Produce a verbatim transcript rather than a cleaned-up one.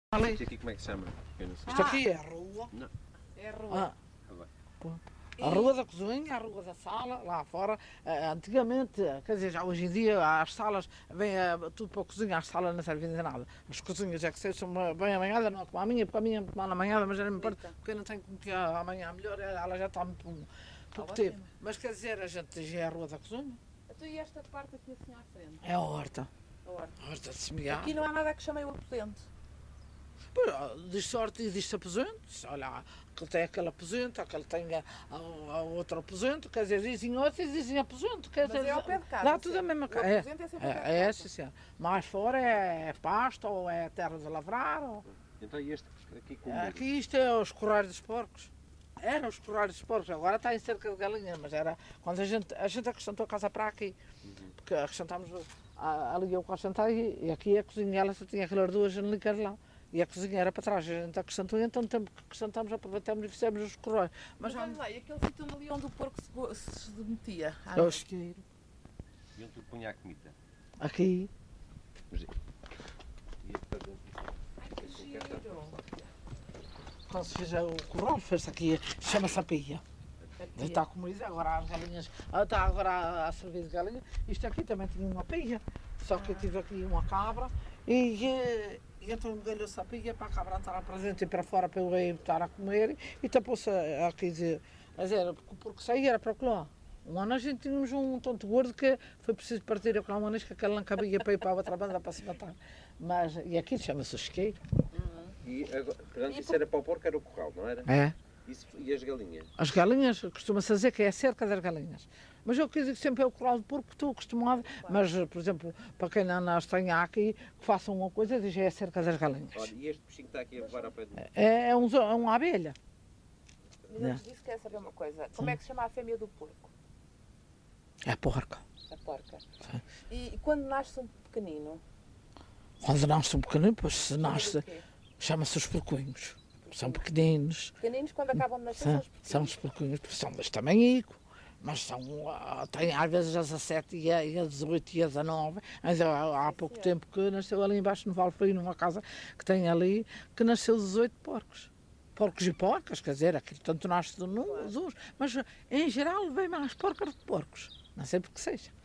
Ali. Isto aqui como é que se chama? Eu não sei. Isto aqui é a rua. Não. É a rua. Ah, pô. A rua da cozinha, a rua da sala, lá fora. Eh, Antigamente, quer dizer, já hoje em dia, as salas, vem eh, tudo para a cozinha, as salas não servem de nada. As cozinhas é que sei, são bem amanhadas, não é como a minha, porque a minha é muito mal amanhada, mas era me parte, porque eu não tenho como que amanhã melhor, ela já está muito pouco tempo. Mas quer dizer, a gente já é a rua da cozinha, Então, e esta parte aqui assim à frente? é a horta. A horta. A horta de semear. Aqui não há nada que chamem o aposento. Diz sorte e diz-se aposento. Olha, aquele tem aquele aposento, aquele tem a, a, a outro aposento, quer dizer, dizem outros e dizem aposento. Quer Mas dizer, é ao pé de casa, dá tudo a sim. mesma O coisa. É, aposento é sempre ao pé de é, é, casa. sim, sim. Mais fora é pasto ou é terra de lavrar. Ou... Então e este aqui com Aqui isto é os corrais dos porcos. Eram os corrais dos porcos, agora está em cerca de galinhas, mas era quando a gente, a gente acrescentou a casa para aqui. Porque acrescentámos a- ali eu acrescentei e aqui a cozinha, ela só tinha aquelas duas janelicas lá. E a cozinha era para trás, a gente acrescentou, então no tempo que acrescentamos, aproveitamos e fizemos os correios. Mas Mas já olha lá, e aquele sítio ali onde o porco se, go- se metia? Ah, é o isqueiro. E onde tu punha a comida? Aqui. Mas, e para dentro disso? que giro. Quando se fez o corral, fez aqui, chama-se a pia. Aqui. Está como diz, agora as galinhas, ah, está agora a, a servir de galinha. Isto aqui também tinha uma pia, só que eu tive aqui uma cabra e, eh, e então galhou-se a pia para a cabra entrar para dentro e para fora para eu ir estar a comer e tapou-se aqui, dizer, quer dizer, porque saía era para o lá. Um ano a gente tínhamos um tonto gordo que foi preciso partir a colar uma vez que aquele não cabia para ir para a outra banda para se matar. Mas, e aqui chama-se o isqueiro. E agora, portanto, E isso por- era para o porco, era o corral, não era? É. Isso, e as galinhas? As galinhas, costuma-se dizer que é a cerca das galinhas. Mas eu quis dizer que sempre é o corral de porco, estou acostumado. Mas, por exemplo, para quem não, não estranha aqui, que façam uma coisa, diz é a cerca das galinhas. Olha, e este bichinho que está aqui a levar ao pé de mim? É, é, um, zo- é uma abelha. Mas antes disso, quero saber uma coisa. Como é que se chama a fêmea do porco? É porca. A porca. E, e quando nasce um pequenino? Quando nasce um pequenino, pois se chama-lhe nasce, o quê? chama-se os porcunhos. São pequeninos. Pequeninos, quando acabam de nascer, São, são os são pequeninos. os porcunhos, são deste tamanhico. Mas são, ah, têm às vezes a dezassete e a, e a dezoito e a dezanove. Ainda há, há Sim, pouco senhor. tempo que nasceu ali embaixo no Vale Frio, numa casa que tem ali, que nasceu dezoito porcos. Porcos e porcas, quer dizer, aquilo tanto nasce de um, Claro. dos, mas em geral vem mais porcas do que porcos. Não sei porque seja.